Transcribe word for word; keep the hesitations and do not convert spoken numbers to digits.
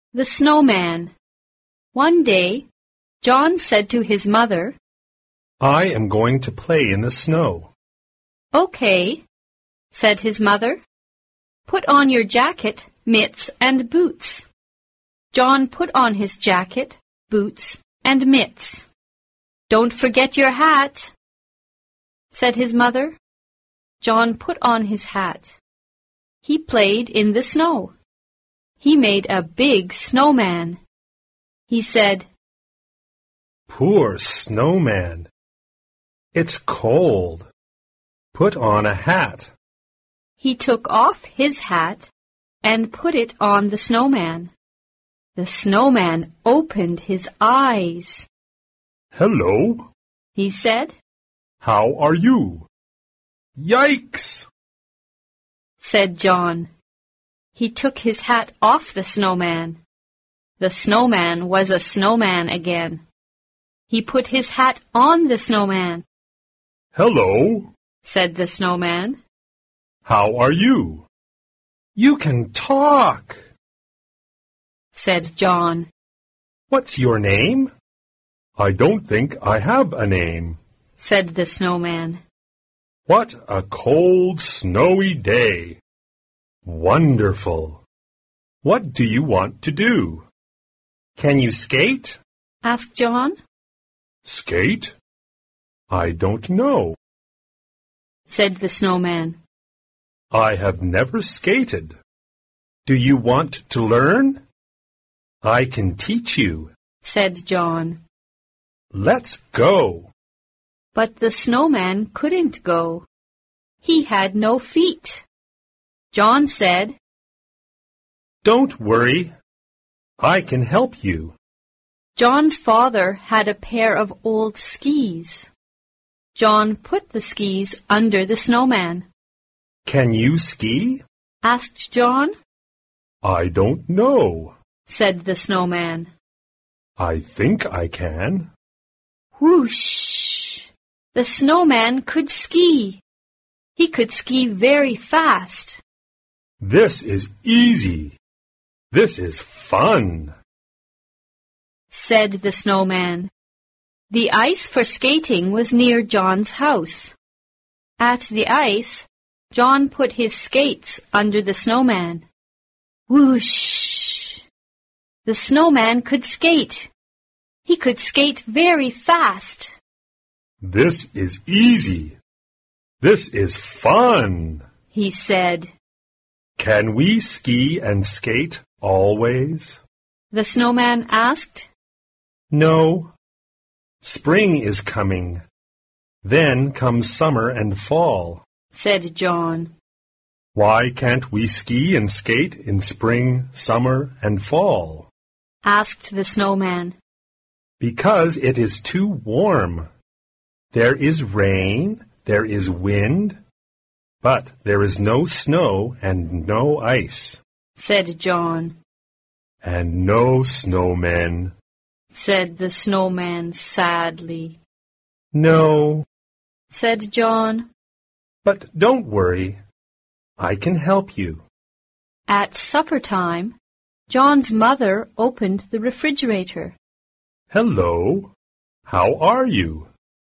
The Snowman. One day, John said to his mother, "I am going to play in the snow." "Okay," said his mother. "Put on your jacket, mitts, and boots." John put on his jacket, boots, and mitts. "Don't forget your hat," said his mother. John put on his hat. He played in the snow. He made a big snowman. He said, "Poor snowman. It's cold. Put on a hat." He took off his hat and put it on the snowman. The snowman opened his eyes. "Hello," he said. "How are you?" "Yikes!" said John. He took his hat off the snowman. The snowman was a snowman again. He put his hat on the snowman. "Hello," said the snowman. "How are you?" "You can talk," said John. "What's your name?" "I don't think I have a name," said the snowman. "What a cold, snowy day. Wonderful. What do you want to do?" "Can you skate?" asked John. "Skate? I don't know," said the snowman. "I have never skated. Do you want to learn?" "I can teach you," said John. "Let's go." But the snowman couldn't go. He had no feet. John said, "Don't worry. I can help you." John's father had a pair of old skis. John put the skis under the snowman. "Can you ski?" asked John. "I don't know," said the snowman. "I think I can." Whoosh! The snowman could ski. He could ski very fast. "This is easy. This is fun," said the snowman. The ice for skating was near John's house. At the ice, John put his skates under the snowman. Whoosh! The snowman could skate. He could skate very fast. "This is easy. This is fun," he said. "Can we ski and skate always?" the snowman asked. "No. Spring is coming. Then comes summer and fall," said John. "Why can't we ski and skate in spring, summer, and fall?" asked the snowman. "Because it is too warm. There is rain, there is wind, but there is no snow and no ice," said John. "And no snowmen," said the snowman sadly. "No," said John. "But don't worry. I can help you." At supper time, John's mother opened the refrigerator. "Hello. How are you?"